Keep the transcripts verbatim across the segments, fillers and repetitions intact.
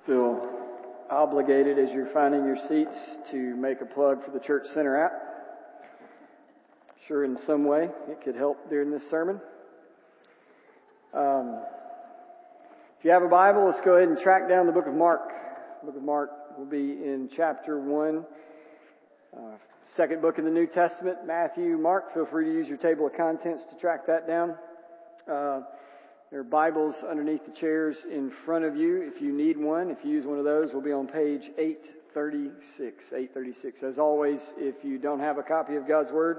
Feel obligated as you're finding your seats to make a plug for the Church Center app. Sure, in some way it could help during this sermon. Um, if you have a Bible, let's go ahead and track down the book of Mark. The book of Mark will be in chapter one, uh, second book in the New Testament, Matthew, Mark. Feel free to use your table of contents to track that down. Uh, There are Bibles underneath the chairs in front of you. If you need one, if you use one of those, we'll be on page eight thirty-six. eight thirty-six. As always, if you don't have a copy of God's Word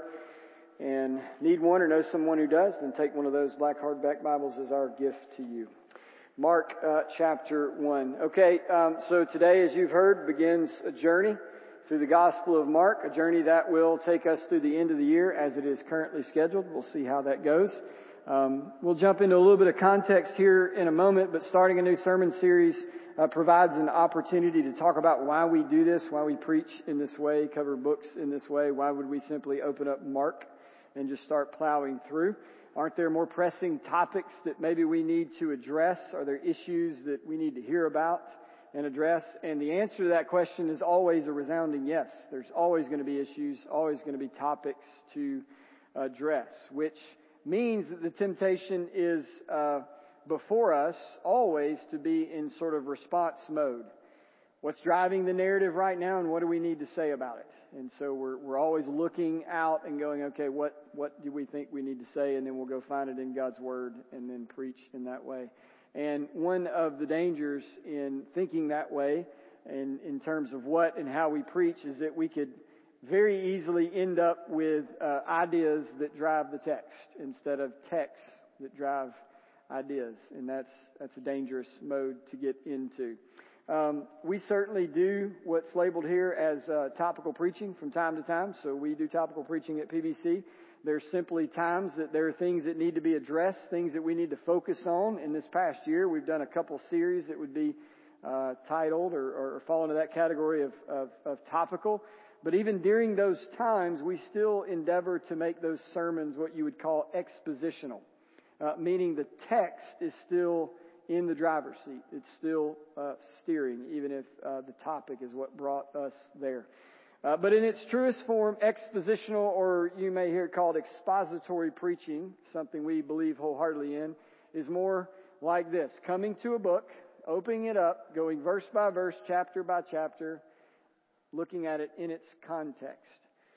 and need one or know someone who does, then take one of those black hardback Bibles as our gift to you. Mark uh, chapter one. Okay, um, so today, as you've heard, begins a journey through the Gospel of Mark, a journey that will take us through the end of the year as it is currently scheduled. We'll see how that goes. Um, we'll jump into a little bit of context here in a moment, but starting a new sermon series uh, provides an opportunity to talk about why we do this, why we preach in this way, cover books in this way. Why would we simply open up Mark and just start plowing through? Aren't there more pressing topics that maybe we need to address? Are there issues that we need to hear about and address? And the answer to that question is always a resounding yes. There's always going to be issues, always going to be topics to address, which means that the temptation is uh, before us always to be in sort of response mode. What's driving the narrative right now, and what do we need to say about it? And so we're we're always looking out and going, okay, what what do we think we need to say? And then we'll go find it in God's Word and then preach in that way. And one of the dangers in thinking that way, and in terms of what and how we preach, is that we could very easily end up with uh, ideas that drive the text instead of texts that drive ideas, and that's that's a dangerous mode to get into. Um, we certainly do what's labeled here as uh, topical preaching from time to time. So we do topical preaching at P B C. There's simply times that there are things that need to be addressed, things that we need to focus on. In this past year, we've done a couple series that would be uh, titled or, or fall into that category of, of, of topical. But even during those times, we still endeavor to make those sermons what you would call expositional, uh, meaning the text is still in the driver's seat. It's still uh, steering, even if uh, the topic is what brought us there. Uh, but in its truest form, expositional, or you may hear it called expository preaching, something we believe wholeheartedly in, is more like this: coming to a book, opening it up, going verse by verse, chapter by chapter, looking at it in its context.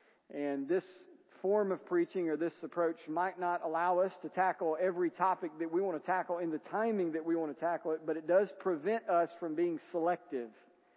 And this form of preaching or this approach might not allow us to tackle every topic that we want to tackle in the timing that we want to tackle it, but it does prevent us from being selective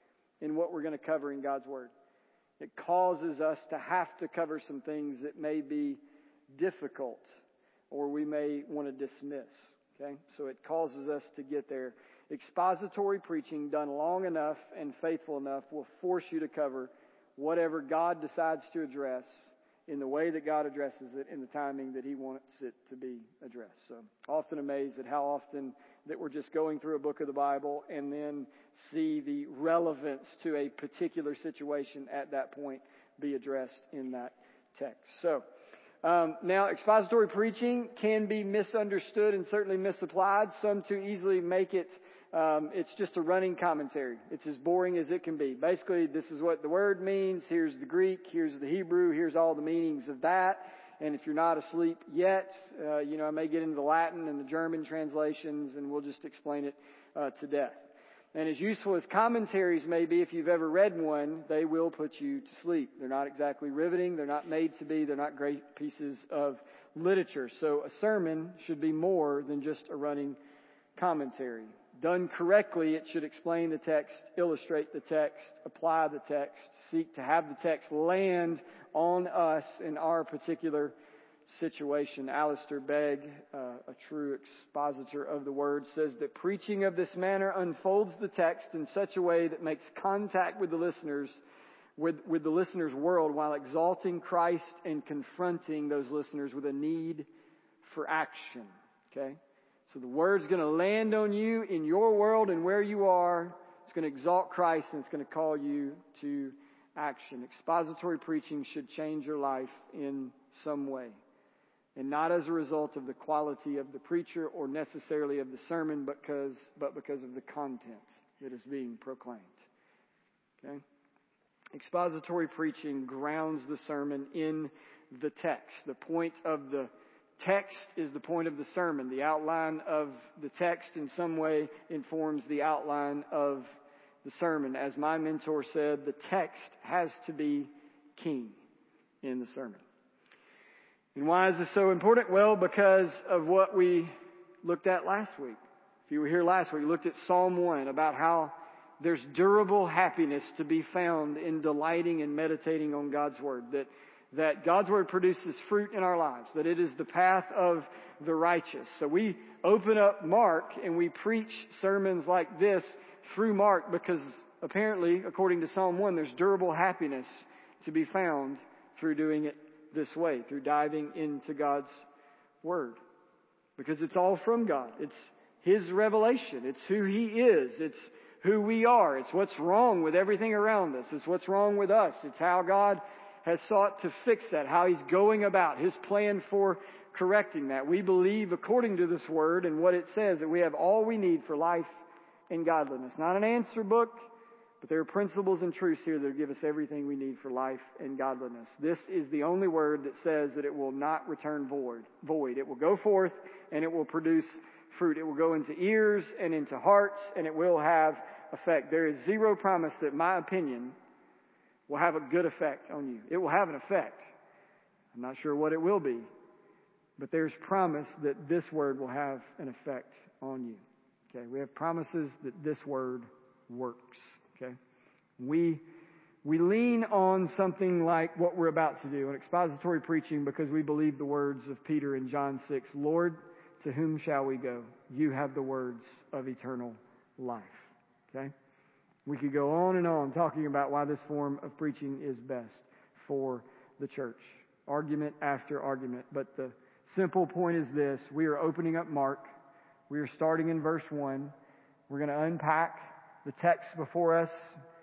in what we're going to cover in God's Word. It causes us to have to cover some things that may be difficult or we may want to dismiss. Okay? So it causes us to get there. Expository preaching done long enough and faithful enough will force you to cover whatever God decides to address in the way that God addresses it, in the timing that He wants it to be addressed. So often amazed at how often that we're just going through a book of the Bible and then see the relevance to a particular situation at that point be addressed in that text. So Um, now, expository preaching can be misunderstood and certainly misapplied. Some too easily make it, um, it's just a running commentary. It's as boring as it can be. Basically, this is what the word means. Here's the Greek. Here's the Hebrew. Here's all the meanings of that. And if you're not asleep yet, uh, you know, I may get into the Latin and the German translations, and we'll just explain it uh, to death. And as useful as commentaries may be, if you've ever read one, they will put you to sleep. They're not exactly riveting. They're not made to be. They're not great pieces of literature. So a sermon should be more than just a running commentary. Done correctly, it should explain the text, illustrate the text, apply the text, seek to have the text land on us in our particular situation. Alistair Begg, uh, a true expositor of the Word, says that preaching of this manner unfolds the text in such a way that makes contact with the listeners, with, with the listener's world, while exalting Christ and confronting those listeners with a need for action. Okay? So the Word's going to land on you in your world and where you are. It's going to exalt Christ and it's going to call you to action. Expository preaching should change your life in some way. And not as a result of the quality of the preacher or necessarily of the sermon, but because, but because of the content. that is being proclaimed. Okay? Expository preaching grounds the sermon in the text. The point of the text is the point of the sermon. The outline of the text in some way informs the outline of the sermon. As my mentor said, the text has to be king in the sermon. And why is this so important? Well, because of what we looked at last week. If you were here last week, we looked at Psalm one about how there's durable happiness to be found in delighting and meditating on God's Word. That that God's Word produces fruit in our lives. That it is the path of the righteous. So we open up Mark and we preach sermons like this through Mark because apparently, according to Psalm one, there's durable happiness to be found through doing it this way, through diving into God's Word. Because it's all from God. It's His revelation. It's who He is. It's who we are. It's what's wrong with everything around us. It's what's wrong with us. It's how God has sought to fix that, how He's going about His plan for correcting that. We believe, according to this Word and what it says, that we have all we need for life and godliness. Not an answer book, but there are principles and truths here that give us everything we need for life and godliness. This is the only Word that says that it will not return void. Void. It will go forth and it will produce fruit. It will go into ears and into hearts, and it will have effect. There is zero promise that my opinion will have a good effect on you. It will have an effect. I'm not sure what it will be, but there's promise that this Word will have an effect on you. Okay, we have promises that this Word works. Okay, we we lean on something like what we're about to do, an expository preaching, because we believe the words of Peter in John six, Lord, to whom shall we go? You have the words of eternal life. Okay? We could go on and on talking about why this form of preaching is best for the church. Argument after argument. But the simple point is this. We are opening up Mark. We are starting in verse one. We're going to unpack the text before us,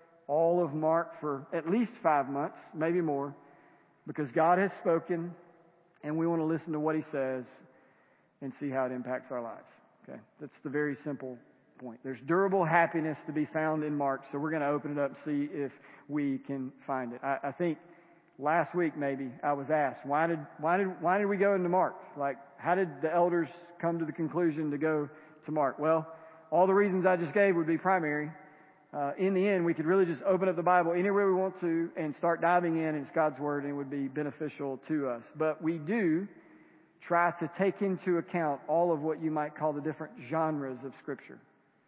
all of Mark, for at least five months, maybe more, because God has spoken, and we want to listen to what He says and see how it impacts our lives. Okay, that's the very simple point. There's durable happiness to be found in Mark, so we're going to open it up and see if we can find it. I, I think last week maybe I was asked, why did why did why did we go into Mark? Like, how did the elders come to the conclusion to go to Mark? Well, all the reasons I just gave would be primary. Uh, in the end, we could really just open up the Bible anywhere we want to and start diving in, and it's God's Word, and it would be beneficial to us. But we do try to take into account all of what you might call the different genres of Scripture.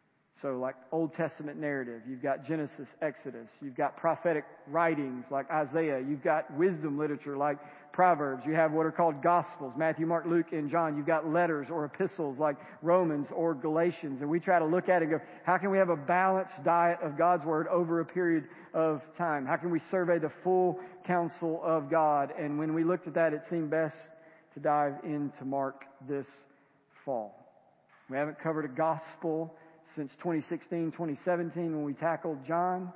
So like Old Testament narrative, you've got Genesis, Exodus, you've got prophetic writings like Isaiah, you've got wisdom literature like Proverbs, you have what are called Gospels, Matthew, Mark, Luke, and John, you've got letters or epistles like Romans or Galatians, and we try to look at it and go, how can we have a balanced diet of God's Word over a period of time? How can we survey the full counsel of God? And when we looked at that, it seemed best to dive into Mark this fall. We haven't covered a gospel since twenty sixteen, twenty seventeen when we tackled John.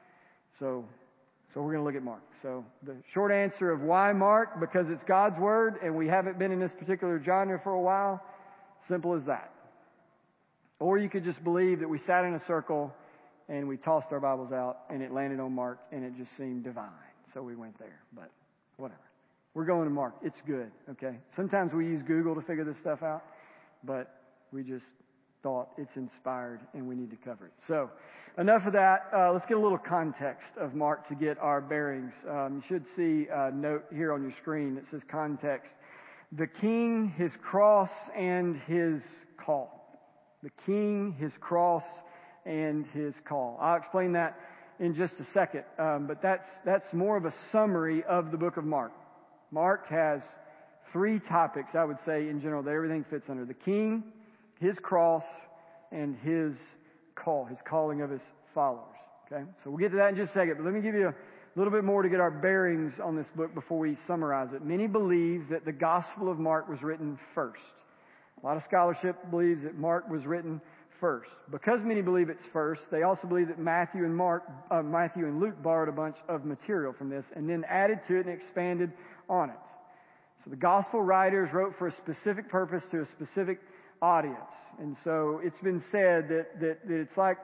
So, so we're going to look at Mark. So the short answer of why Mark, because it's God's Word and we haven't been in this particular genre for a while, simple as that. Or you could just believe that we sat in a circle and we tossed our Bibles out and it landed on Mark and it just seemed divine. So we went there, but whatever. We're going to Mark. It's good, okay? Sometimes we use Google to figure this stuff out, but we just thought it's inspired and we need to cover it. So enough of that. Uh, let's get a little context of Mark to get our bearings. Um, you should see a note here on your screen that says context. The King, His cross, and His call. The King, His cross, and His call. I'll explain that in just a second, um, but that's that's more of a summary of the book of Mark. Mark has three topics, I would say, in general, that everything fits under. The King, His cross, and His call, His calling of His followers. Okay? So we'll get to that in just a second, but let me give you a little bit more to get our bearings on this book before we summarize it. Many believe that the Gospel of Mark was written first. A lot of scholarship believes that Mark was written first. Because many believe it's first, they also believe that Matthew and Mark, uh, Matthew and Luke borrowed a bunch of material from this and then added to it and expanded on it. So the Gospel writers wrote for a specific purpose to a specific audience. And so it's been said that, that, that it's like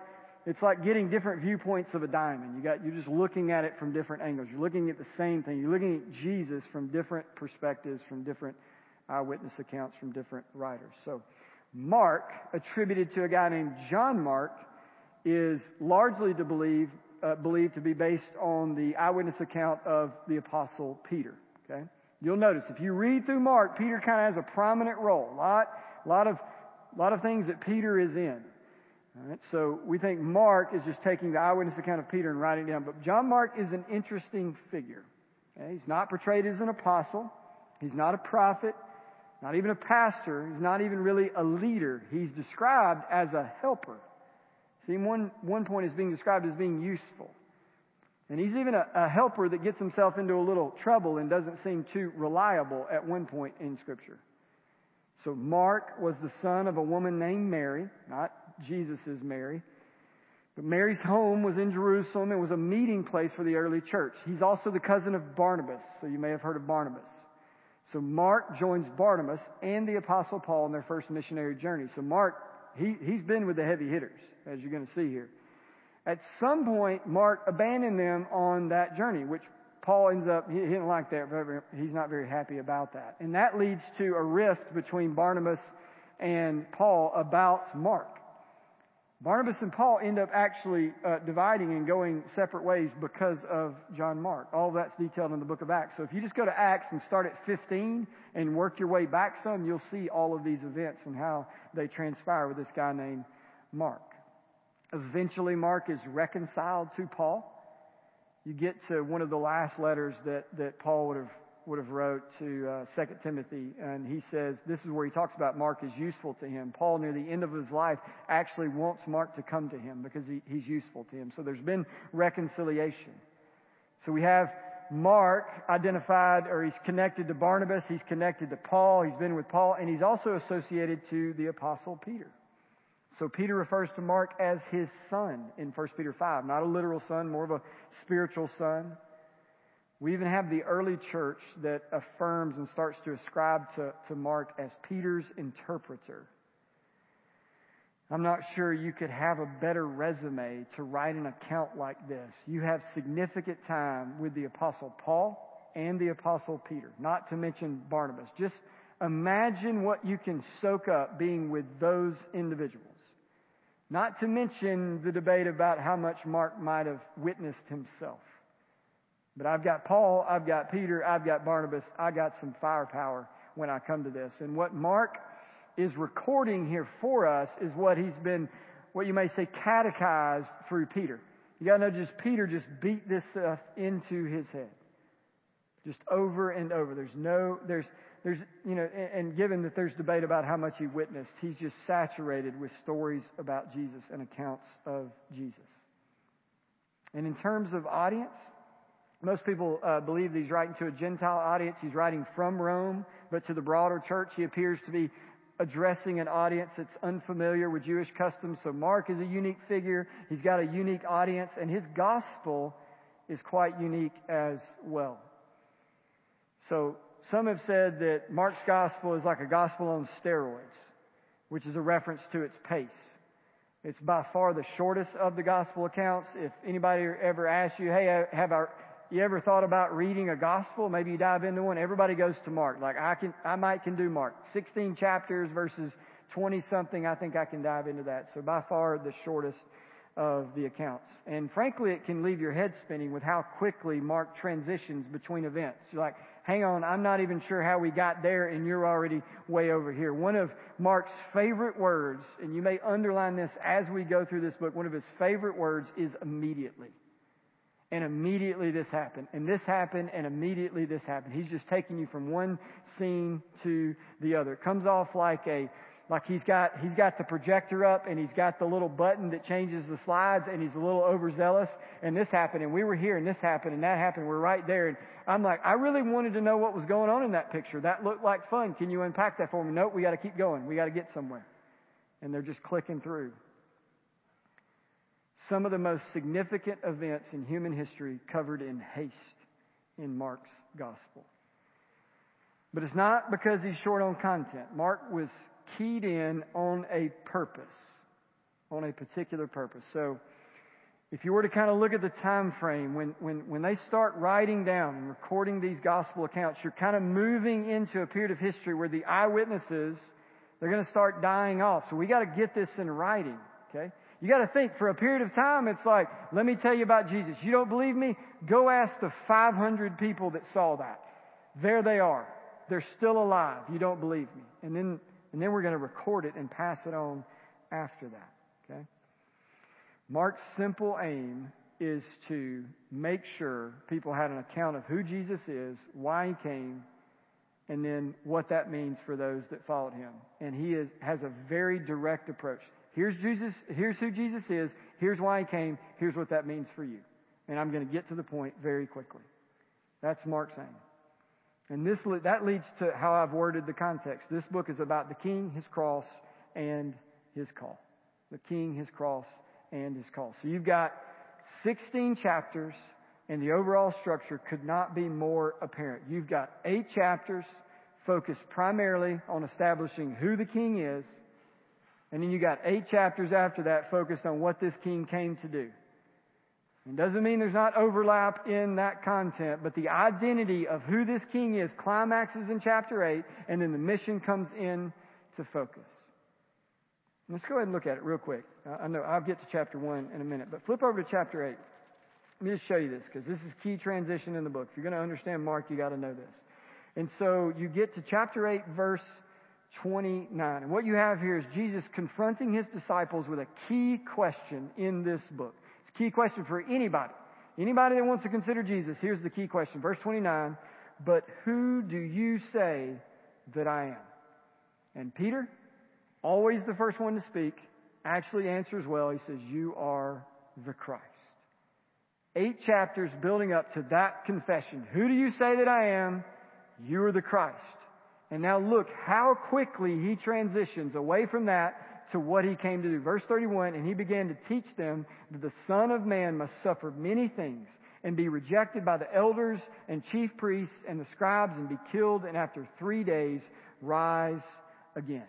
it's like getting different viewpoints of a diamond. You got, you're just looking at it from different angles. You're looking at the same thing. You're looking at Jesus from different perspectives, from different eyewitness accounts, from different writers. So Mark, attributed to a guy named John Mark, is largely to believe, uh, believed to be based on the eyewitness account of the Apostle Peter. Okay, you'll notice if you read through Mark, Peter kind of has a prominent role. A lot, lot of, lot of things that Peter is in. All right, so we think Mark is just taking the eyewitness account of Peter and writing it down. But John Mark is an interesting figure. Okay? He's not portrayed as an apostle. He's not a prophet, not even a pastor. He's not even really a leader. He's described as a helper. See, one, one point is being described as being useful. And he's even a, a helper that gets himself into a little trouble and doesn't seem too reliable at one point in Scripture. So Mark was the son of a woman named Mary, not Jesus' Mary. But Mary's home was in Jerusalem. It was a meeting place for the early church. He's also the cousin of Barnabas, so you may have heard of Barnabas. So Mark joins Barnabas and the Apostle Paul in their first missionary journey. So Mark, he, he's been with the heavy hitters, as you're going to see here. At some point, Mark abandoned them on that journey, which Paul ends up, he, he didn't like that. He's not very happy about that. And that leads to a rift between Barnabas and Paul about Mark. Barnabas and Paul end up actually uh, dividing and going separate ways because of John Mark. All of that's detailed in the book of Acts. So if you just go to Acts and start at fifteen and work your way back some, you'll see all of these events and how they transpire with this guy named Mark. Eventually, Mark is reconciled to Paul. You get to one of the last letters that, that Paul would have would have wrote to uh, Second Timothy, and he says, this is where he talks about Mark is useful to him. Paul, near the end of his life, actually wants Mark to come to him because he, he's useful to him. So there's been reconciliation. So we have Mark identified, or he's connected to Barnabas, he's connected to Paul, he's been with Paul, and he's also associated to the Apostle Peter. So Peter refers to Mark as his son in First Peter five. Not a literal son, more of a spiritual son. We even have the early church that affirms and starts to ascribe to, to Mark as Peter's interpreter. I'm not sure you could have a better resume to write an account like this. You have significant time with the Apostle Paul and the Apostle Peter, not to mention Barnabas. Just imagine what you can soak up being with those individuals. Not to mention the debate about how much Mark might have witnessed himself. But I've got Paul, I've got Peter, I've got Barnabas, I got some firepower when I come to this. And what Mark is recording here for us is what he's been, what you may say, catechized through Peter. You gotta know, just Peter just beat this stuff into his head. Just over and over. There's no, there's, there's, you know, and, and given that there's debate about how much he witnessed, he's just saturated with stories about Jesus and accounts of Jesus. And in terms of audience, most people uh, believe that he's writing to a Gentile audience. He's writing from Rome, but to the broader church, he appears to be addressing an audience that's unfamiliar with Jewish customs. So Mark is a unique figure. He's got a unique audience, and his gospel is quite unique as well. So some have said that Mark's gospel is like a gospel on steroids, which is a reference to its pace. It's by far the shortest of the gospel accounts. If anybody ever asks you, hey, have I... you ever thought about reading a gospel? Maybe you dive into one. Everybody goes to Mark. Like I can, I might can do Mark. sixteen chapters versus twenty something. I think I can dive into that. So by far the shortest of the accounts. And frankly, it can leave your head spinning with how quickly Mark transitions between events. You're like, hang on, I'm not even sure how we got there and you're already way over here. One of Mark's favorite words, and you may underline this as we go through this book, one of his favorite words is immediately. And immediately this happened, and this happened, and immediately this happened. He's just taking you from one scene to the other. It comes off like a, like he's got, he's got the projector up, and he's got the little button that changes the slides, and he's a little overzealous. And this happened, and we were here, and this happened, and that happened. We're right there, and I'm like, I really wanted to know what was going on in that picture. That looked like fun. Can you unpack that for me? Nope, we got to keep going. We got to get somewhere. And they're just clicking through. Some of the most significant events in human history covered in haste in Mark's gospel. But it's not because he's short on content. Mark was keyed in on a purpose, on a particular purpose. So if you were to kind of look at the time frame, when, when, when they start writing down and recording these gospel accounts, you're kind of moving into a period of history where the eyewitnesses, they're going to start dying off. So we got to get this in writing, okay? You got to think, for a period of time, it's like, let me tell you about Jesus. You don't believe me? Go ask the five hundred people that saw that. There they are. They're still alive. You don't believe me. And then, and then we're going to record it and pass it on after that, okay? Mark's simple aim is to make sure people had an account of who Jesus is, why he came, and then what that means for those that followed him. And he is, has a very direct approach. Here's Jesus, here's who Jesus is, here's why he came, here's what that means for you. And I'm going to get to the point very quickly. That's Mark's aim. And this that leads to how I've worded the context. This book is about the King, his cross, and his call. The King, his cross, and his call. So you've got sixteen chapters, and the overall structure could not be more apparent. You've got eight chapters focused primarily on establishing who the King is, and then you got eight chapters after that focused on what this King came to do. It doesn't mean there's not overlap in that content, but the identity of who this King is climaxes in chapter eight, and then the mission comes in to focus. Let's go ahead and look at it real quick. I know I'll get to chapter one in a minute, but flip over to chapter eight. Let me just show you this, because this is key transition in the book. If you're going to understand Mark, you got to know this. And so you get to chapter eight, verse twenty-nine. And what you have here is Jesus confronting his disciples with a key question in this book. It's a key question for anybody. Anybody that wants to consider Jesus, here's the key question. Verse twenty-nine, but who do you say that I am? And Peter, always the first one to speak, actually answers well. He says, you are the Christ. Eight chapters building up to that confession. Who do you say that I am? You are the Christ. And now look how quickly he transitions away from that to what he came to do. Verse thirty-one, and he began to teach them that the Son of Man must suffer many things and be rejected by the elders and chief priests and the scribes and be killed, and after three days rise again.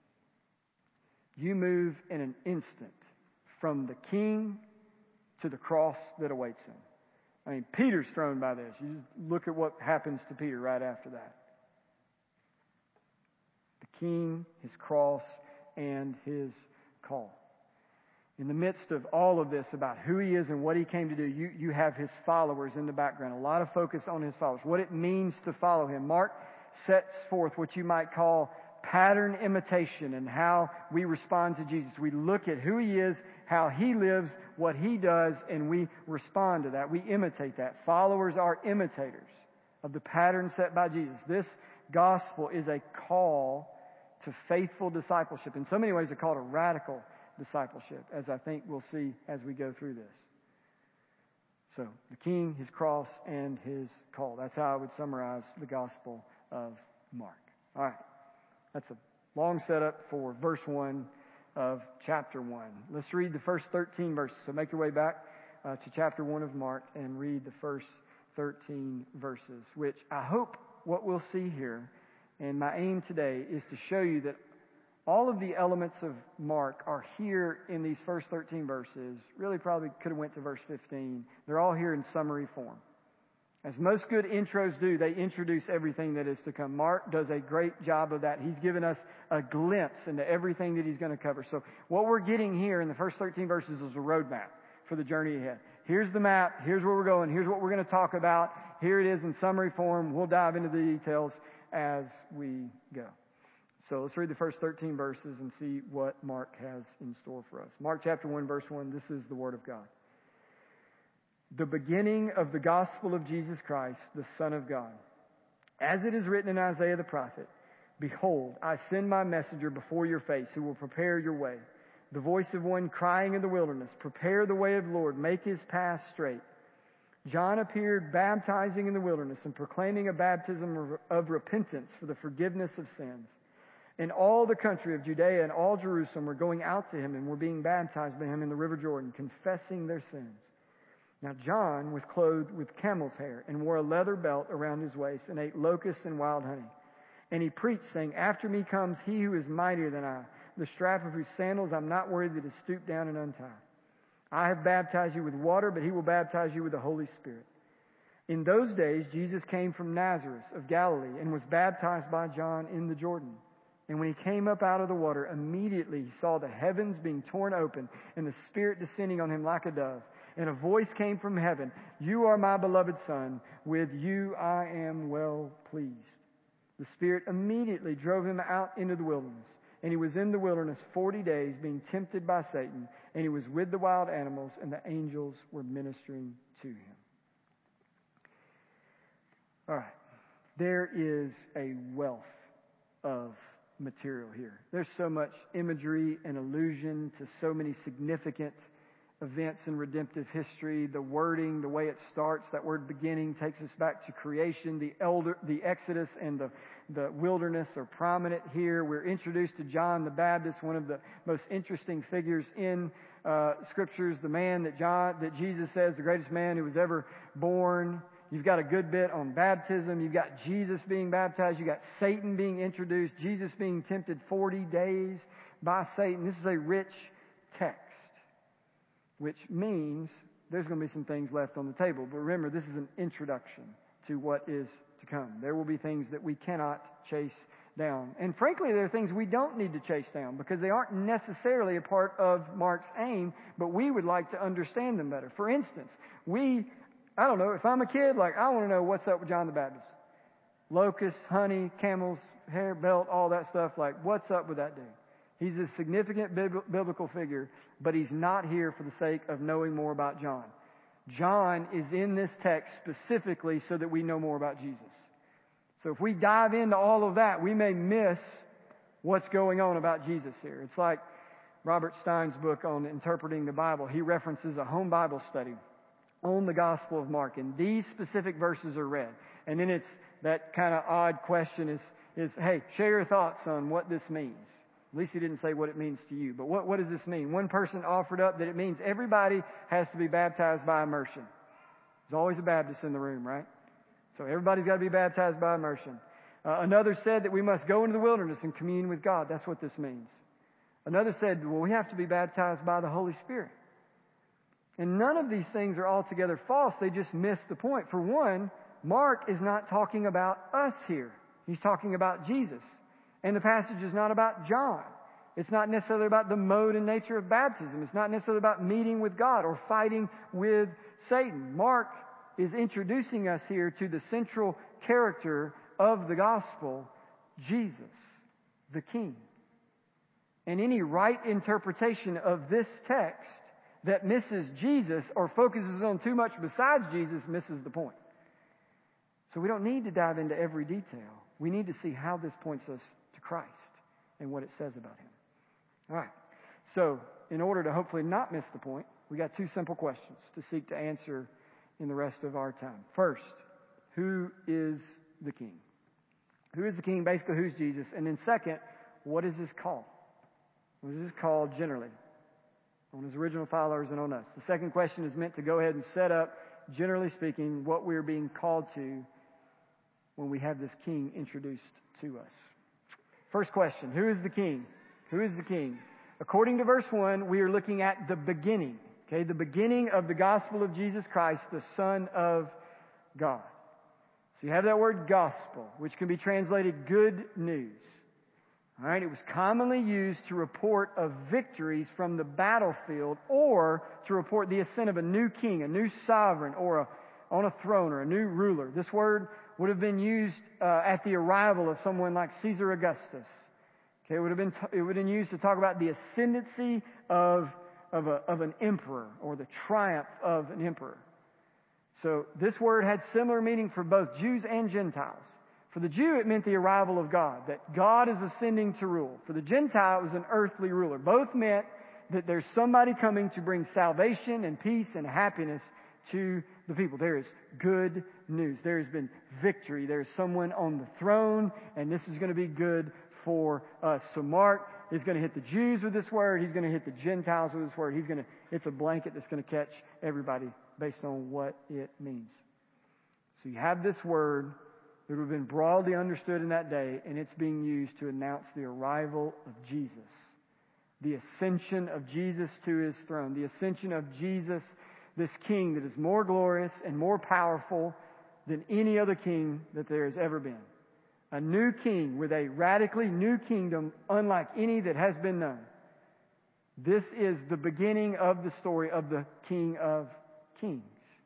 You move in an instant from the King to the cross that awaits him. I mean, Peter's thrown by this. You just look at what happens to Peter right after that. The King, his cross, and his call. In the midst of all of this about who he is and what he came to do, you, you have his followers in the background. A lot of focus on his followers. What it means to follow him. Mark sets forth what you might call pattern imitation and how we respond to Jesus. We look at who he is, how he lives, what he does, and we respond to that. We imitate that. Followers are imitators of the pattern set by Jesus. This gospel is a call to faithful discipleship. In so many ways, a call to radical discipleship, as I think we'll see as we go through this. So, the King, his cross, and his call. That's how I would summarize the Gospel of Mark. All right. That's a long setup for verse one of chapter one. Let's read the first thirteen verses. So make your way back uh, to chapter one of Mark and read the first thirteen verses, which I hope what we'll see here, and my aim today is to show you that all of the elements of Mark are here in these first thirteen verses. Really probably could have went to verse fifteen. They're all here in summary form. As most good intros do, they introduce everything that is to come. Mark does a great job of that. He's given us a glimpse into everything that he's going to cover. So what we're getting here in the first thirteen verses is a roadmap for the journey ahead. Here's the map. Here's where we're going. Here's what we're going to talk about. Here it is in summary form. We'll dive into the details as we go. So let's read the first thirteen verses and see what Mark has in store for us. Mark chapter one, verse one. This is the Word of God. The beginning of the gospel of Jesus Christ, the Son of God. As it is written in Isaiah the prophet, behold, I send my messenger before your face who will prepare your way. The voice of one crying in the wilderness, prepare the way of the Lord, make his path straight. John appeared baptizing in the wilderness and proclaiming a baptism of repentance for the forgiveness of sins. And all the country of Judea and all Jerusalem were going out to him and were being baptized by him in the river Jordan, confessing their sins. Now John was clothed with camel's hair and wore a leather belt around his waist and ate locusts and wild honey. And he preached, saying, after me comes he who is mightier than I, the strap of whose sandals I'm not worthy to stoop down and untie. I have baptized you with water, but he will baptize you with the Holy Spirit. In those days, Jesus came from Nazareth of Galilee and was baptized by John in the Jordan. And when he came up out of the water, immediately he saw the heavens being torn open and the Spirit descending on him like a dove. And a voice came from heaven, "You are my beloved Son. With you I am well pleased." The Spirit immediately drove him out into the wilderness. And he was in the wilderness forty days being tempted by Satan. And he was with the wild animals, and the angels were ministering to him. All right. There is a wealth of material here. There's so much imagery and allusion to so many significant events in redemptive history. The wording, the way it starts, that word beginning takes us back to creation. The elder, the Exodus and the, the wilderness are prominent here. We're introduced to John the Baptist, one of the most interesting figures in uh, scriptures. The man that John, that Jesus says, the greatest man who was ever born. You've got a good bit on baptism. You've got Jesus being baptized. You've got Satan being introduced. Jesus being tempted forty days by Satan. This is a rich text, which means there's going to be some things left on the table. But remember, this is an introduction to what is to come. There will be things that we cannot chase down. And frankly, there are things we don't need to chase down because they aren't necessarily a part of Mark's aim, but we would like to understand them better. For instance, we... I don't know, if I'm a kid, like, I want to know what's up with John the Baptist. Locusts, honey, camels, hair, belt, all that stuff. Like, what's up with that dude? He's a significant biblical figure, but he's not here for the sake of knowing more about John. John is in this text specifically so that we know more about Jesus. So if we dive into all of that, we may miss what's going on about Jesus here. It's like Robert Stein's book on interpreting the Bible. He references a home Bible study on the Gospel of Mark, and these specific verses are read. And then it's that kind of odd question is, is, hey, share your thoughts on what this means. At least he didn't say what it means to you. But what, what does this mean? One person offered up that it means everybody has to be baptized by immersion. There's always a Baptist in the room, right? So everybody's got to be baptized by immersion. Uh, another said that we must go into the wilderness and commune with God. That's what this means. Another said, well, we have to be baptized by the Holy Spirit. And none of these things are altogether false. They just miss the point. For one, Mark is not talking about us here. He's talking about Jesus. And the passage is not about John. It's not necessarily about the mode and nature of baptism. It's not necessarily about meeting with God or fighting with Satan. Mark is introducing us here to the central character of the gospel, Jesus, the King. And any right interpretation of this text that misses Jesus or focuses on too much besides Jesus misses the point. So we don't need to dive into every detail. We need to see how this points us to Christ and what it says about Him. All right. So in order to hopefully not miss the point, we got two simple questions to seek to answer in the rest of our time. First, who is the King? Who is the King? Basically, who's Jesus? And then second, what is this called? What is this called generally? On His original followers and on us. The second question is meant to go ahead and set up, generally speaking, what we're being called to when we have this King introduced to us. First question, who is the King? Who is the King? According to verse one, we are looking at the beginning. Okay, the beginning of the gospel of Jesus Christ, the Son of God. So you have that word gospel, which can be translated good news. All right, it was commonly used to report of victories from the battlefield or to report the ascent of a new king, a new sovereign, or a, on a throne, or a new ruler. This word would have been used uh, at the arrival of someone like Caesar Augustus. Okay, it would have been t- it would have been used to talk about the ascendancy of of, a, of an emperor or the triumph of an emperor. So this word had similar meaning for both Jews and Gentiles. For the Jew, it meant the arrival of God, that God is ascending to rule. For the Gentile, it was an earthly ruler. Both meant that there's somebody coming to bring salvation and peace and happiness to the people. There is good news. There has been victory. There's someone on the throne, and this is going to be good for us. So Mark is going to hit the Jews with this word. He's going to hit the Gentiles with this word. He's going to, it's a blanket that's going to catch everybody based on what it means. So you have this word that would have been broadly understood in that day, and it's being used to announce the arrival of Jesus, The ascension of Jesus to his throne. The ascension of Jesus, this king that is more glorious and more powerful than any other king that there has ever been. A new king with a radically new kingdom unlike any that has been known. This is the beginning of the story of the King of Kings.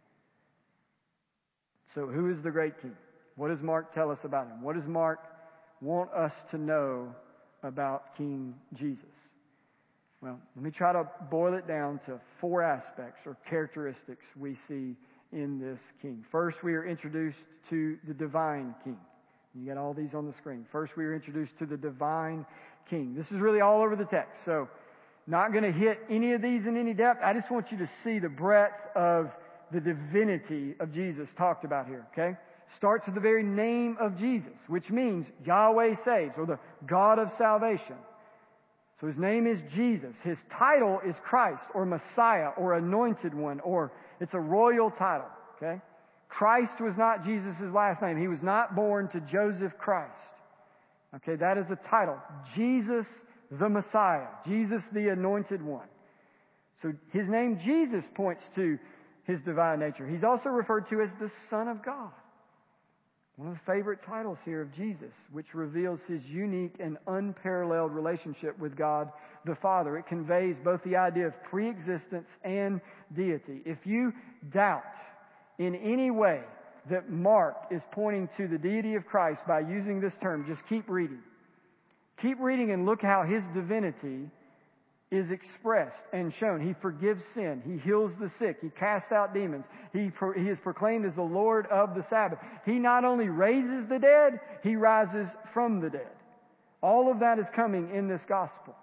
So who is the great king? What does Mark tell us about him? What does Mark want us to know about King Jesus? Well, let me try to boil it down to four aspects or characteristics we see in this king. First, we are introduced to the divine king. You got all these on the screen. First, we are introduced to the divine king. This is really all over the text, so not going to hit any of these in any depth. I just want you to see the breadth of the divinity of Jesus talked about here, okay? Starts with the very name of Jesus, which means Yahweh saves, or the God of salvation. So his name is Jesus. His title is Christ, or Messiah, or Anointed One, or it's a royal title, okay? Christ was not Jesus' last name. He was not born to Joseph Christ. Okay, that is a title. Jesus the Messiah. Jesus the Anointed One. So his name Jesus points to his divine nature. He's also referred to as the Son of God. One of the favorite titles here of Jesus, which reveals his unique and unparalleled relationship with God the Father. It conveys both the idea of pre-existence and deity. If you doubt in any way that Mark is pointing to the deity of Christ by using this term, just keep reading. Keep reading and look how his divinity is expressed and shown. He forgives sin. He heals the sick. He casts out demons. He, pro- he is proclaimed as the Lord of the Sabbath. He not only raises the dead, he rises from the dead. All of that is coming in this gospel.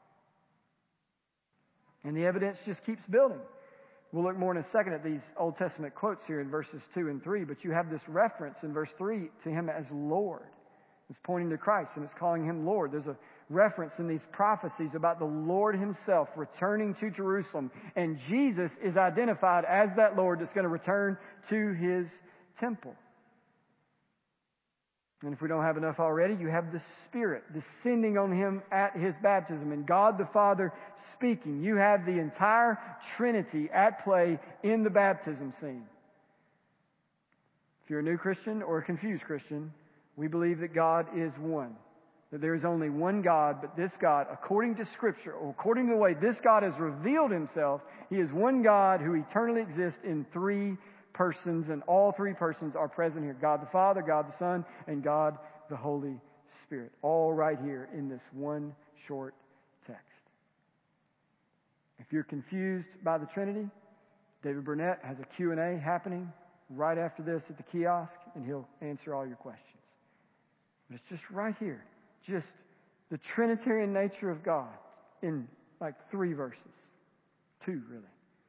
And the evidence just keeps building. We'll look more in a second at these Old Testament quotes here in verses two and three, but you have this reference in verse three to him as Lord. It's pointing to Christ and it's calling him Lord. There's a reference in these prophecies about the Lord himself returning to Jerusalem. And Jesus is identified as that Lord that's going to return to his temple. And if we don't have enough already, you have the Spirit descending on him at his baptism and God the Father speaking. You have the entire Trinity at play in the baptism scene. If you're a new Christian or a confused Christian, we believe that God is one. That there is only one God, but this God, according to Scripture, or according to the way this God has revealed himself, he is one God who eternally exists in three persons, and all three persons are present here. God the Father, God the Son, and God the Holy Spirit. All right here in this one short text. If you're confused by the Trinity, David Burnett has a Q and A happening right after this at the kiosk, and he'll answer all your questions. But it's just right here. Just the Trinitarian nature of God in like three verses. Two, really.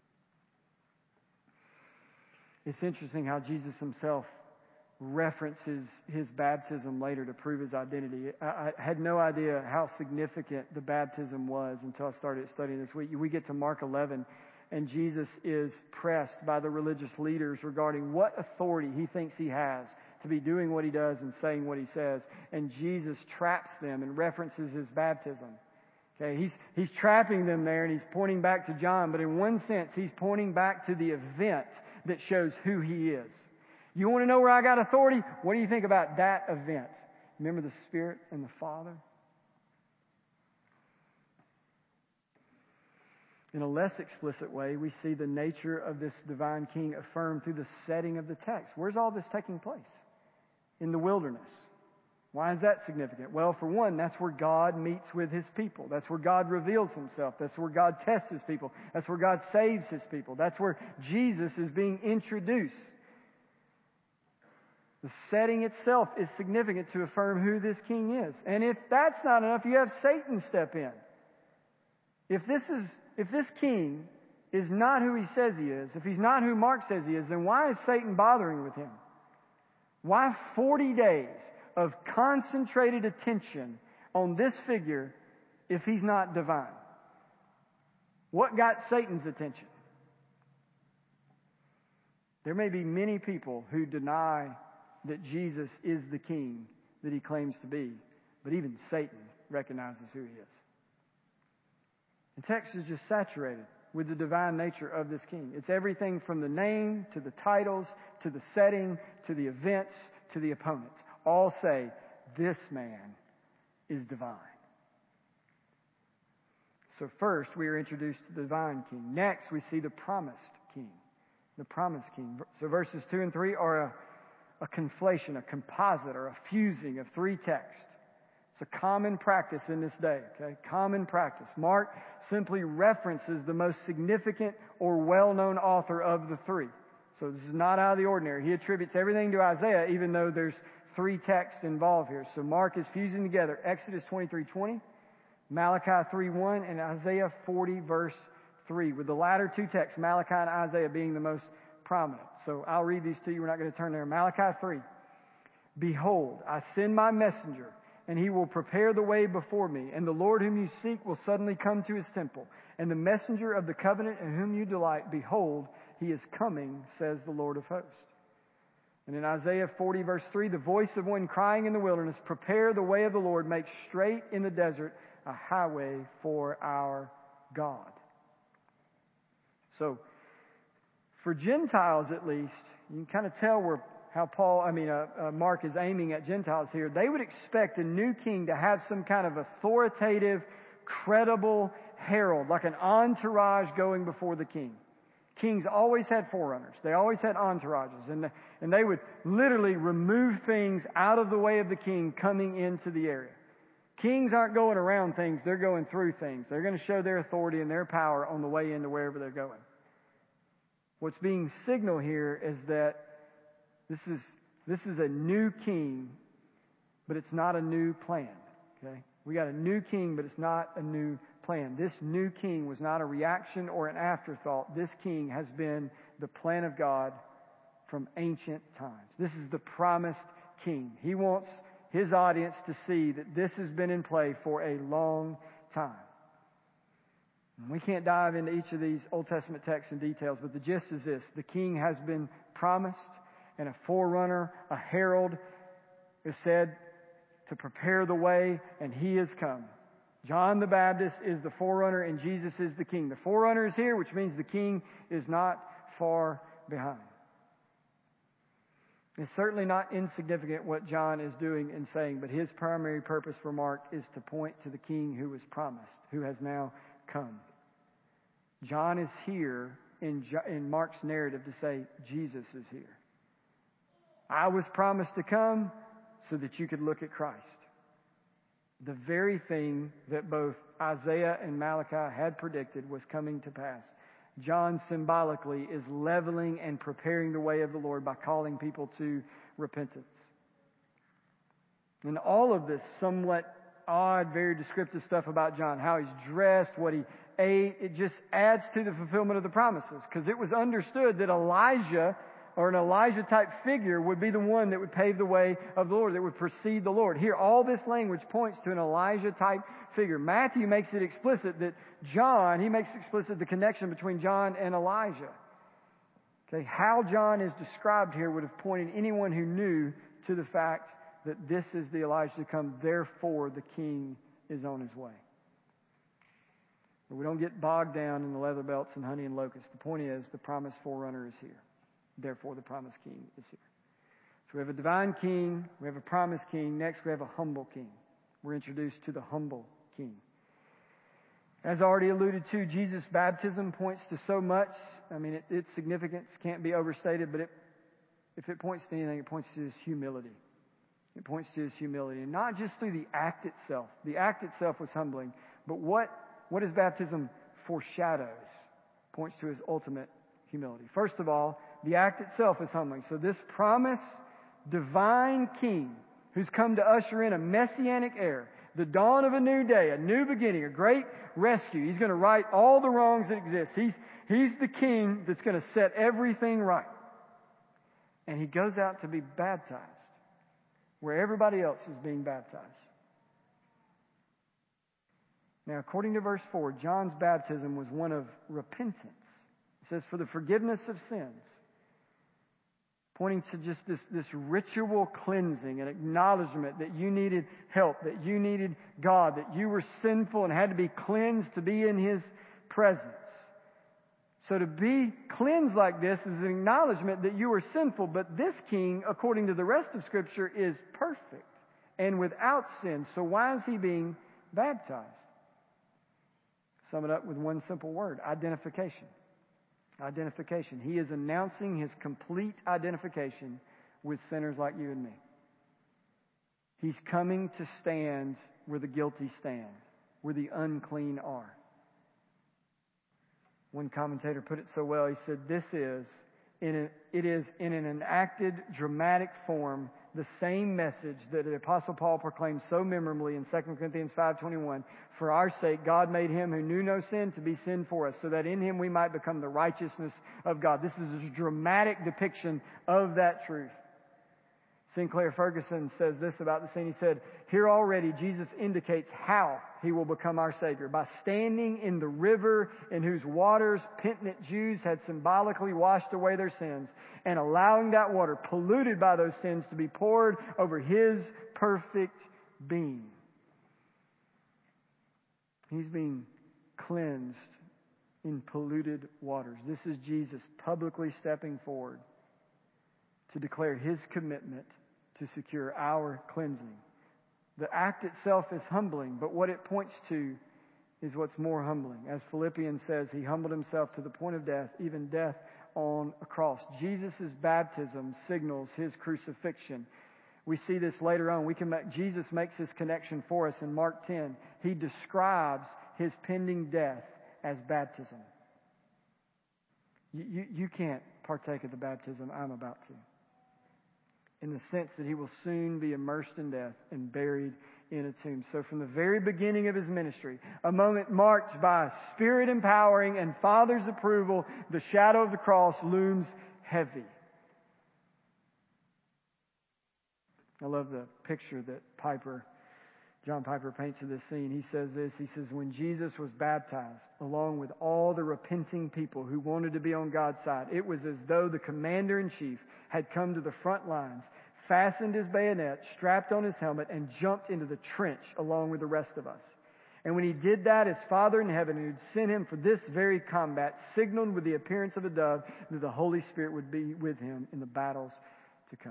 It's interesting how Jesus himself references his baptism later to prove his identity. I, I had no idea how significant the baptism was until I started studying this week. We get to Mark eleven, and Jesus is pressed by the religious leaders regarding what authority he thinks he has to be doing what he does and saying what he says. And Jesus traps them and references his baptism. Okay, he's, he's trapping them there and he's pointing back to John, but in one sense, he's pointing back to the event that shows who he is. You want to know where I got authority? What do you think about that event? Remember the Spirit and the Father? In a less explicit way, we see the nature of this divine king affirmed through the setting of the text. Where's all this taking place? In the wilderness. Why is that significant? Well, for one, that's where God meets with his people. That's where God reveals himself. That's where God tests his people. That's where God saves his people. That's where Jesus is being introduced. The setting itself is significant to affirm who this king is. And if that's not enough, you have Satan step in. If this is, if this king is not who he says he is, if he's not who Mark says he is, then why is Satan bothering with him? Why forty days of concentrated attention on this figure if he's not divine? What got Satan's attention? There may be many people who deny that Jesus is the king that he claims to be, but even Satan recognizes who he is. The text is just saturated with the divine nature of this king. It's everything from the name to the titles to the setting to the events to the opponents. All say, this man is divine. So first, we are introduced to the divine king. Next, we see the promised king. The promised king. So verses two and three are a, a conflation, a composite, or a fusing of three texts. It's a common practice in this day, okay? Common practice. Mark simply references the most significant or well-known author of the three. So this is not out of the ordinary. He attributes everything to Isaiah, even though there's three texts involved here. So Mark is fusing together Exodus twenty-three twenty, Malachi three one, and Isaiah forty verse three, with the latter two texts, Malachi and Isaiah, being the most prominent. So I'll read these to you. We're not going to turn there. Malachi three. Behold, I send my messenger, and he will prepare the way before me. And the Lord whom you seek will suddenly come to his temple. And the messenger of the covenant in whom you delight, behold, he is coming, says the Lord of hosts. And in Isaiah forty verse three, the voice of one crying in the wilderness, prepare the way of the Lord, make straight in the desert a highway for our God. So, for Gentiles at least, you can kind of tell where how Paul, I mean, uh, uh, Mark is aiming at Gentiles here. They would expect a new king to have some kind of authoritative, credible herald, like an entourage going before the king. Kings always had forerunners. They always had entourages. And, and they would literally remove things out of the way of the king coming into the area. Kings aren't going around things. They're going through things. They're going to show their authority and their power on the way into wherever they're going. What's being signaled here is that This is, this is a new king, but it's not a new plan. Okay? We got a new king, but it's not a new plan. This new king was not a reaction or an afterthought. This king has been the plan of God from ancient times. This is the promised king. He wants his audience to see that this has been in play for a long time. And we can't dive into each of these Old Testament texts in details, but the gist is this. The king has been promised, and a forerunner, a herald, is said to prepare the way, and he has come. John the Baptist is the forerunner, and Jesus is the king. The forerunner is here, which means the king is not far behind. It's certainly not insignificant what John is doing and saying, but his primary purpose for Mark is to point to the king who was promised, who has now come. John is here in, in Mark's narrative to say, Jesus is here. I was promised to come so that you could look at Christ. The very thing that both Isaiah and Malachi had predicted was coming to pass. John symbolically is leveling and preparing the way of the Lord by calling people to repentance. And all of this somewhat odd, very descriptive stuff about John, how he's dressed, what he ate, it just adds to the fulfillment of the promises. Because it was understood that Elijah, or an Elijah-type figure, would be the one that would pave the way of the Lord, that would precede the Lord. Here, all this language points to an Elijah-type figure. Matthew makes it explicit that John, he makes explicit the connection between John and Elijah. Okay, how John is described here would have pointed anyone who knew to the fact that this is the Elijah to come, therefore the king is on his way. But we don't get bogged down in the leather belts and honey and locusts. The point is, the promised forerunner is here. Therefore, the promised king is here. So we have a divine king, we have a promised king. Next, we have a humble king. We're introduced to the humble king. As already alluded to, Jesus' baptism points to so much. I mean, it, its significance can't be overstated, but it, if it points to anything, it points to his humility. It points to his humility. And not just through the act itself. The act itself was humbling. But what, what his baptism foreshadows points to his ultimate humility. First of all, the act itself is humbling. So this promised divine king who's come to usher in a messianic era, the dawn of a new day, a new beginning, a great rescue. He's going to right all the wrongs that exist. He's, he's the king that's going to set everything right. And he goes out to be baptized where everybody else is being baptized. Now, according to verse four, John's baptism was one of repentance. It says, for the forgiveness of sins. pointing to just this, this ritual cleansing and acknowledgement that you needed help, that you needed God, that you were sinful and had to be cleansed to be in His presence. So to be cleansed like this is an acknowledgement that you are sinful, but this king, according to the rest of Scripture, is perfect and without sin. So why is he being baptized? Sum it up with one simple word: identification. Identification. He is announcing his complete identification with sinners like you and me. He's coming to stand where the guilty stand, where the unclean are. One commentator put it so well. He said, "This is, in a, it is in an enacted, dramatic form, the same message that the Apostle Paul proclaimed so memorably in Second Corinthians five twenty-one. For our sake, God made him who knew no sin to be sin for us, so that in him we might become the righteousness of God." This is a dramatic depiction of that truth. Sinclair Ferguson says this about the scene. He said, "Here already Jesus indicates how he will become our Savior. By standing in the river in whose waters penitent Jews had symbolically washed away their sins, and allowing that water polluted by those sins to be poured over his perfect being." He's being cleansed in polluted waters. This is Jesus publicly stepping forward to declare his commitment to secure our cleansing. The act itself is humbling, but what it points to is what's more humbling. As Philippians says, he humbled himself to the point of death, even death on a cross. Jesus' baptism signals his crucifixion. We see this later on. We can make, Jesus makes his connection for us in Mark ten. He describes his pending death as baptism. You, you, you can't partake of the baptism I'm about to, in the sense that he will soon be immersed in death and buried in a tomb. So from the very beginning of his ministry, a moment marked by Spirit empowering and Father's approval, the shadow of the cross looms heavy. I love the picture that Piper, John Piper paints of this scene. He says this, he says, when Jesus was baptized, along with all the repenting people who wanted to be on God's side, it was as though the commander-in-chief had come to the front lines, fastened his bayonet, strapped on his helmet, and jumped into the trench along with the rest of us. And when he did that, his Father in heaven, who'd sent him for this very combat, signaled with the appearance of a dove that the Holy Spirit would be with him in the battles to come.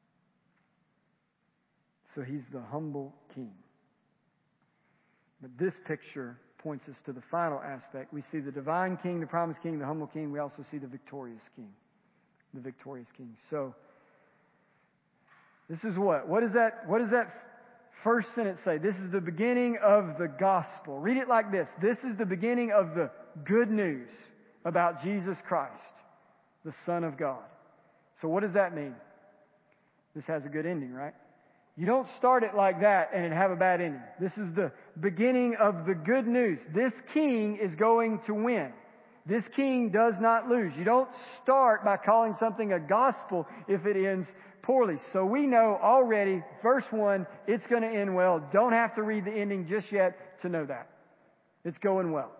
So he's the humble king. But this picture points us to the final aspect. We see the divine king, the promised king, the humble king. We also see the victorious king. The victorious king. So, this is what? What is that, what does that first sentence say? This is the beginning of the gospel. Read it like this. This is the beginning of the good news about Jesus Christ, the Son of God. So what does that mean? This has a good ending, right? You don't start it like that and it have a bad ending. This is the beginning of the good news. This king is going to win. This king does not lose. You don't start by calling something a gospel if it ends poorly. So we know already, verse one, it's going to end well. Don't have to read the ending just yet to know that. It's going well.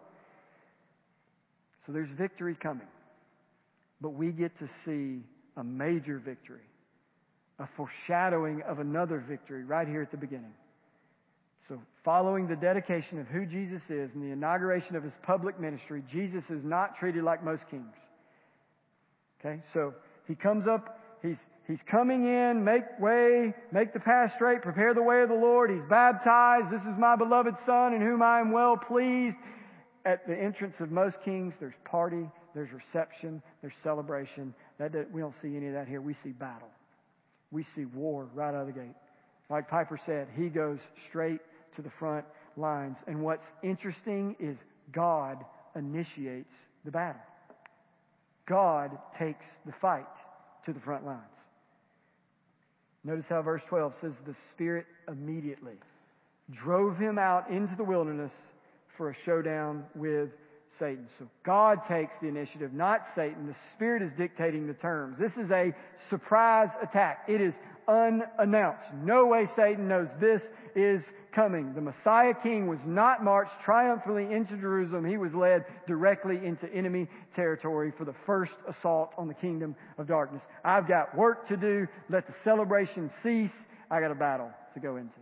So there's victory coming. But we get to see a major victory. A foreshadowing of another victory right here at the beginning. So following the dedication of who Jesus is and the inauguration of his public ministry, Jesus is not treated like most kings. Okay, so he comes up, he's he's coming in, make way, make the path straight, prepare the way of the Lord. He's baptized. This is my beloved Son in whom I am well pleased. At the entrance of most kings, there's party, there's reception, there's celebration. That, that we don't see any of that here. We see battle. We see war right out of the gate. Like Piper said, he goes straight to the front lines. And what's interesting is God initiates the battle. God takes the fight to the front lines. Notice how verse twelve says, the Spirit immediately drove him out into the wilderness for a showdown with Satan. So God takes the initiative, not Satan. The Spirit is dictating the terms. This is a surprise attack. It is unannounced. No way Satan knows this is coming. The Messiah King was not marched triumphantly into Jerusalem. He was led directly into enemy territory for the first assault on the kingdom of darkness. I've got work to do. Let the celebration cease. I got a battle to go into.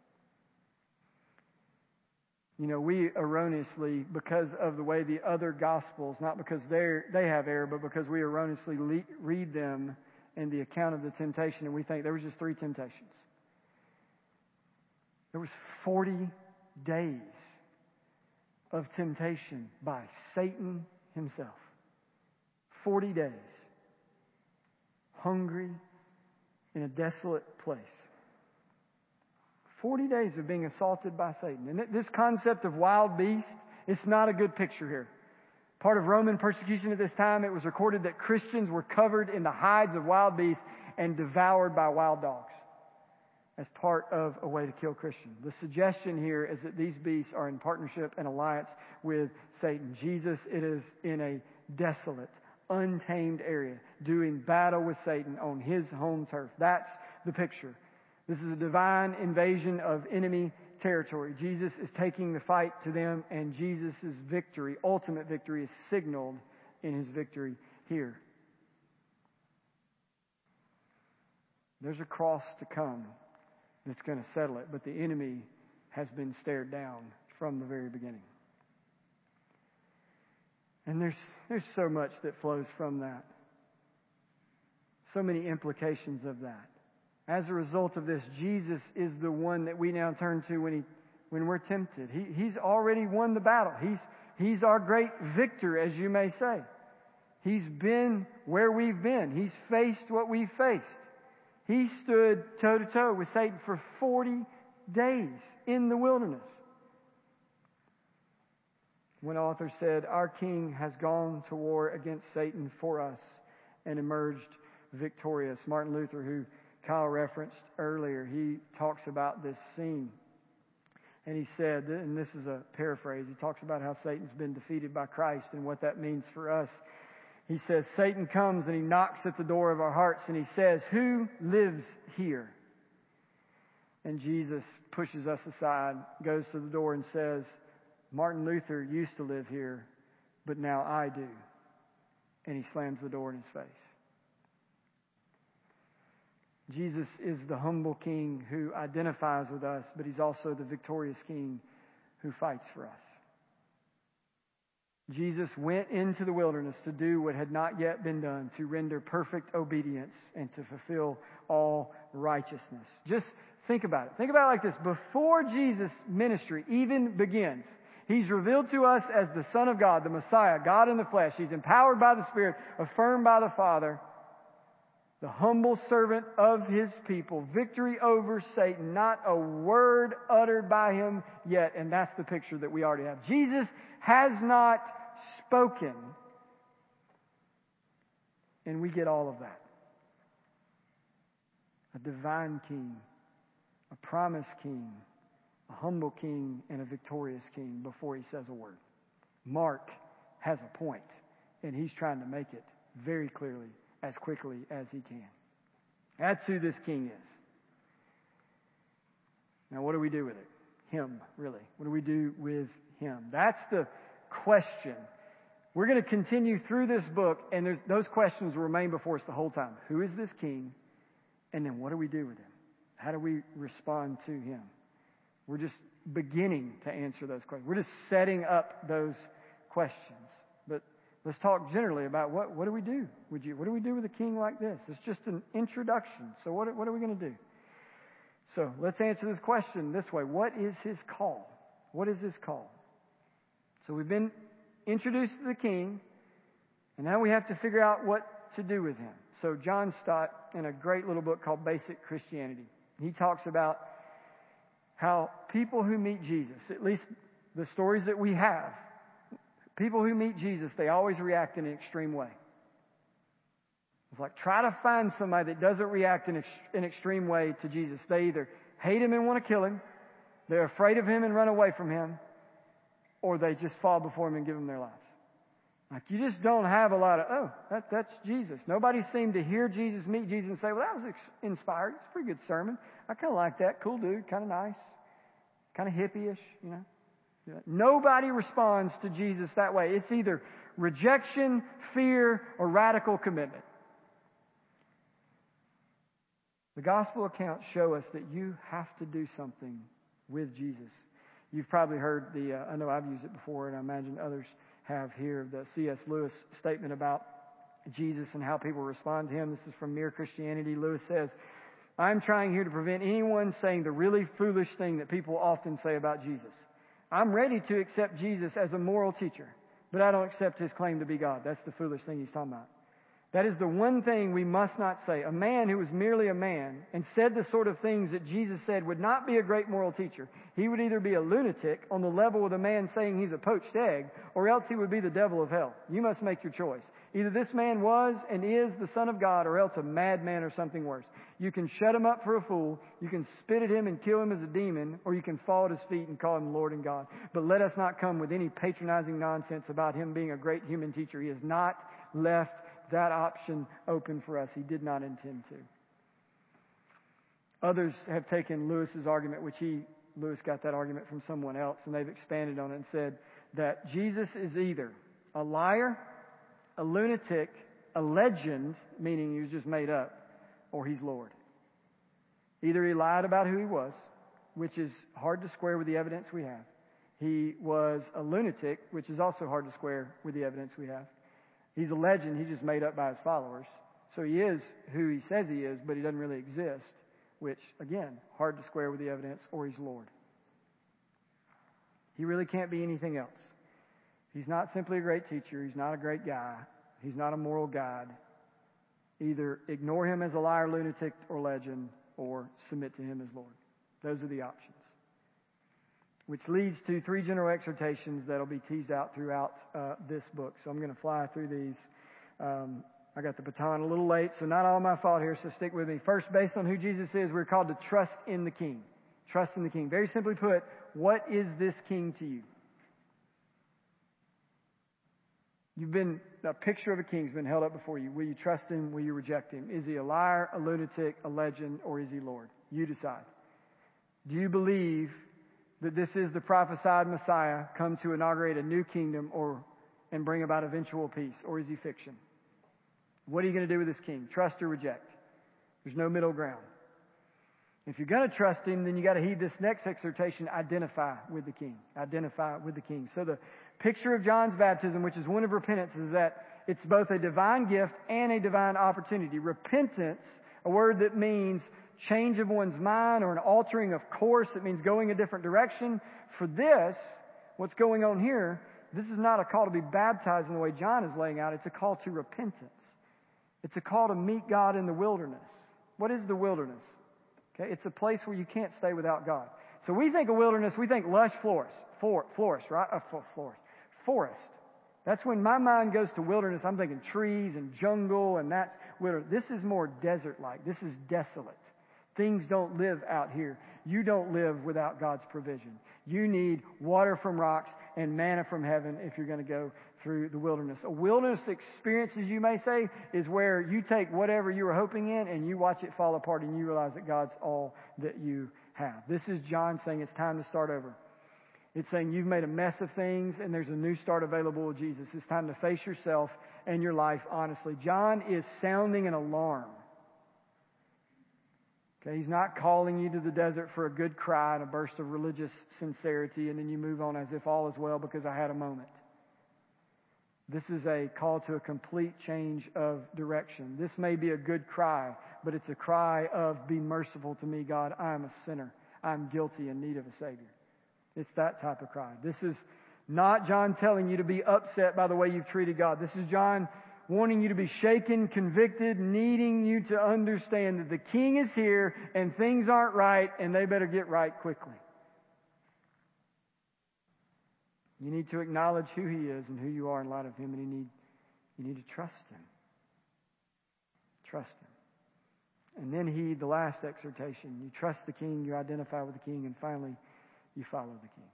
You know, we erroneously, because of the way the other Gospels, not because they they have error, but because we erroneously le- read them in the account of the temptation, and we think there was just three temptations. There was forty days of temptation by Satan himself. forty days. Hungry in a desolate place. forty days of being assaulted by Satan. And this concept of wild beast, it's not a good picture here. Part of Roman persecution at this time, it was recorded that Christians were covered in the hides of wild beasts and devoured by wild dogs as part of a way to kill Christians. The suggestion here is that these beasts are in partnership and alliance with Satan. Jesus, it is in a desolate, untamed area, doing battle with Satan on his home turf. That's the picture. This is a divine invasion of enemy territory. Jesus is taking the fight to them, and Jesus' victory, ultimate victory, is signaled in his victory here. There's a cross to come that's going to settle it, but the enemy has been stared down from the very beginning. And there's there's so much that flows from that. So many implications of that. As a result of this, Jesus is the one that we now turn to when he when we're tempted. He, he's already won the battle. He's He's our great victor, as you may say. He's been where we've been. He's faced what we've faced. He stood toe to toe with Satan for forty days in the wilderness. One author said, "Our King has gone to war against Satan for us and emerged victorious." Martin Luther, who Kyle referenced earlier, he talks about this scene. And he said, and this is a paraphrase, he talks about how Satan's been defeated by Christ and what that means for us. He says, Satan comes and he knocks at the door of our hearts and he says, "Who lives here?" And Jesus pushes us aside, goes to the door and says, "Martin Luther used to live here, but now I do." And he slams the door in his face. Jesus is the humble King who identifies with us, but he's also the victorious King who fights for us. Jesus went into the wilderness to do what had not yet been done, to render perfect obedience and to fulfill all righteousness. Just think about it. Think about it like this. Before Jesus' ministry even begins, he's revealed to us as the Son of God, the Messiah, God in the flesh. He's empowered by the Spirit, affirmed by the Father, the humble servant of his people, victory over Satan, not a word uttered by him yet. And that's the picture that we already have. Jesus has not spoken, and we get all of that. A divine King, a promised King, a humble King, and a victorious King before he says a word. Mark has a point, and he's trying to make it very clearly, as quickly as he can. That's who this King is. Now, what do we do with it? Him, really. What do we do with him? That's the question. We're going to continue through this book, and there's, those questions will remain before us the whole time. Who is this King? And then what do we do with him? How do we respond to him? We're just beginning to answer those questions. We're just setting up those questions. But let's talk generally about what, what do we do? Would you, what do we do with a king like this? It's just an introduction. So what, what are we going to do? So let's answer this question this way. What is his call? What is his call? So we've been introduced to the king, and now we have to figure out what to do with him. So John Stott, in a great little book called Basic Christianity, he talks about how people who meet Jesus, at least the stories that we have, people who meet Jesus, they always react in an extreme way. It's like, try to find somebody that doesn't react in an extreme way to Jesus. They either hate him and want to kill him, they're afraid of him and run away from him, or they just fall before him and give him their lives. Like, you just don't have a lot of, oh, that, that's Jesus. Nobody seemed to hear Jesus, meet Jesus, and say, well, that was ex- inspired. It's a pretty good sermon. I kind of like that. Cool dude, kind of nice. kind of hippie-ish, you know. Nobody responds to Jesus that way. It's either rejection, fear, or radical commitment. The gospel accounts show us that you have to do something with Jesus. You've probably heard the, uh, I know I've used it before, and I imagine others have here, the C S Lewis statement about Jesus and how people respond to him. This is from Mere Christianity. Lewis says, I'm trying here to prevent anyone saying the really foolish thing that people often say about Jesus. I'm ready to accept Jesus as a moral teacher, but I don't accept his claim to be God. That's the foolish thing he's talking about. That is the one thing we must not say. A man who was merely a man and said the sort of things that Jesus said would not be a great moral teacher. He would either be a lunatic on the level of the man saying he's a poached egg, or else he would be the devil of hell. You must make your choice. Either this man was and is the Son of God, or else a madman or something worse. You can shut him up for a fool, you can spit at him and kill him as a demon, or you can fall at his feet and call him Lord and God. But let us not come with any patronizing nonsense about him being a great human teacher. He has not left that option open for us. He did not intend to. Others have taken Lewis's argument, which he, Lewis got that argument from someone else, and they've expanded on it and said that Jesus is either a liar, a lunatic, a legend, meaning he was just made up, or he's Lord. Either he lied about who he was, which is hard to square with the evidence we have. He was a lunatic, which is also hard to square with the evidence we have. He's a legend. He's just made up by his followers. So he is who he says he is, but he doesn't really exist, which, again, hard to square with the evidence, or he's Lord. He really can't be anything else. He's not simply a great teacher. He's not a great guy. He's not a moral guide. Either ignore him as a liar, lunatic, or legend, or submit to him as Lord. Those are the options. Which leads to three general exhortations that will be teased out throughout uh, this book. So I'm going to fly through these. Um, I got the baton a little late, so not all my fault here, so stick with me. First, based on who Jesus is, we're called to trust in the King. Trust in the King. Very simply put, what is this King to you? You've been, a picture of a king has been held up before you. Will you trust him? Will you reject him? Is he a liar, a lunatic, a legend, or is he Lord? You decide. Do you believe that this is the prophesied Messiah come to inaugurate a new kingdom or and bring about eventual peace? Or is he fiction? What are you going to do with this king? Trust or reject? There's no middle ground. If you're going to trust him, then you got to heed this next exhortation, identify with the king. Identify with the king. So the picture of John's baptism, which is one of repentance, is that it's both a divine gift and a divine opportunity. Repentance, a word that means change of one's mind or an altering of course. It means going a different direction. For this, what's going on here, this is not a call to be baptized in the way John is laying out. It's a call to repentance. It's a call to meet God in the wilderness. What is the wilderness? Okay, it's a place where you can't stay without God. So we think of wilderness, we think lush forest, for, forest, right? Uh, for, forest, forest. That's when my mind goes to wilderness. I'm thinking trees and jungle, and that's wilderness. This is more desert-like. This is desolate. Things don't live out here. You don't live without God's provision. You need water from rocks and manna from heaven if you're going to go through the wilderness. A wilderness experience, as you may say, is where you take whatever you were hoping in and you watch it fall apart and you realize that God's all that you have. This is John saying it's time to start over. It's saying you've made a mess of things and there's a new start available with Jesus. It's time to face yourself and your life honestly. John is sounding an alarm. Okay, he's not calling you to the desert for a good cry and a burst of religious sincerity and then you move on as if all is well because I had a moment. This is a call to a complete change of direction. This may be a good cry, but it's a cry of, be merciful to me, God. I am a sinner. I'm guilty in need of a Savior. It's that type of cry. This is not John telling you to be upset by the way you've treated God. This is John wanting you to be shaken, convicted, needing you to understand that the King is here and things aren't right and they better get right quickly. You need to acknowledge who He is and who you are in light of Him, and you need, you need to trust Him. Trust Him. And then heed the last exhortation. You trust the King, you identify with the King, and finally, you follow the King.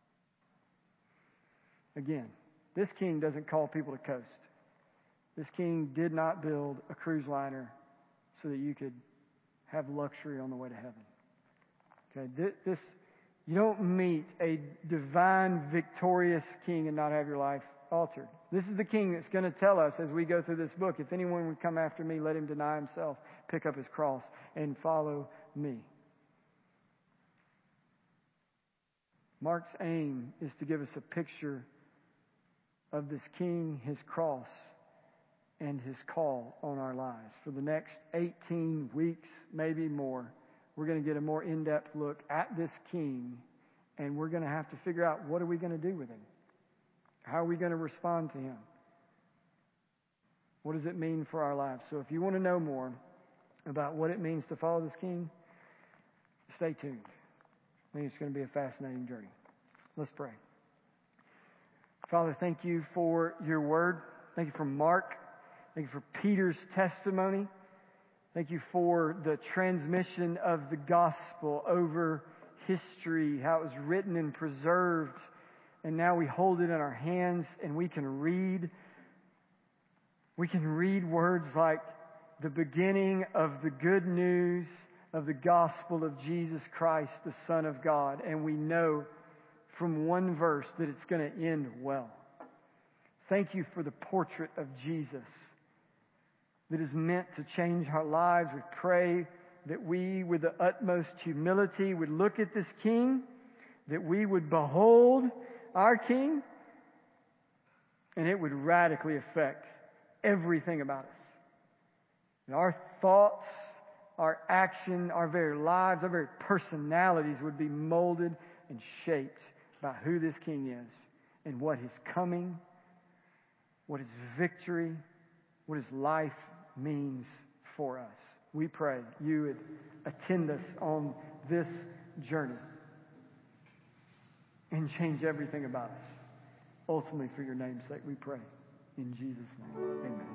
Again, this King doesn't call people to coast. This King did not build a cruise liner so that you could have luxury on the way to heaven. Okay, this You don't meet a divine, victorious king and not have your life altered. This is the king that's going to tell us as we go through this book, if anyone would come after me, let him deny himself, pick up his cross, and follow me. Mark's aim is to give us a picture of this king, his cross, and his call on our lives. For the next eighteen weeks, maybe more, we're going to get a more in-depth look at this king, and we're going to have to figure out, what are we going to do with him? How are we going to respond to him? What does it mean for our lives? So if you want to know more about what it means to follow this king, stay tuned. I think it's going to be a fascinating journey. Let's pray. Father, thank you for your word. Thank you for Mark. Thank you for Peter's testimony. Thank you for the transmission of the gospel over history, how it was written and preserved. And now we hold it in our hands and we can read. We can read words like the beginning of the good news of the gospel of Jesus Christ, the Son of God. And we know from one verse that it's going to end well. Thank you for the portrait of Jesus that is meant to change our lives. We pray that we, with the utmost humility, would look at this King, that we would behold our King, and it would radically affect everything about us. And our thoughts, our action, our very lives, our very personalities would be molded and shaped by who this King is and what his coming, what his victory, what his life means for us. We pray you would attend us on this journey and change everything about us. Ultimately, for your name's sake, we pray. In Jesus' name, amen.